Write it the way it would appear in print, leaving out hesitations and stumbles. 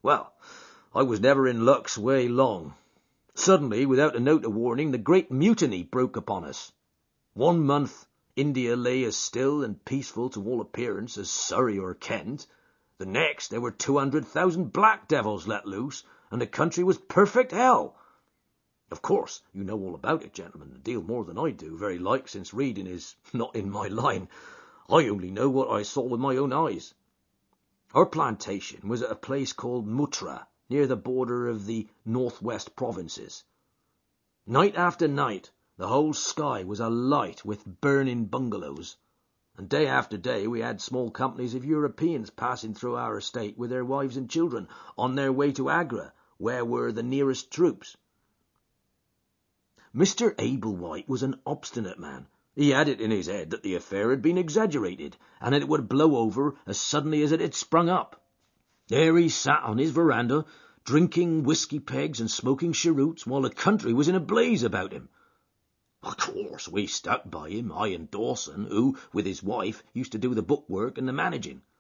Well, I was never in luck's way long. Suddenly, without a note of warning, the Great Mutiny broke upon us. 1 month, India lay as still and peaceful to all appearance as Surrey or Kent. The next, there were 200,000 black devils let loose, and the country was perfect hell. Of course, you know all about it, gentlemen, a deal more than I do, very like, since reading is not in my line. I only know what I saw with my own eyes. Our plantation was at a place called Mutra, near the border of the northwest provinces. Night after night, the whole sky was alight with burning bungalows, and day after day we had small companies of Europeans passing through our estate with their wives and children on their way to Agra, where were the nearest troops. Mr. Ablewhite was an obstinate man. He had it in his head that the affair had been exaggerated, and that it would blow over as suddenly as it had sprung up. There he sat on his veranda, drinking whisky pegs and smoking cheroots, while the country was in a blaze about him. Of course, we stuck by him, I and Dawson, who, with his wife, used to do the bookwork and the managing.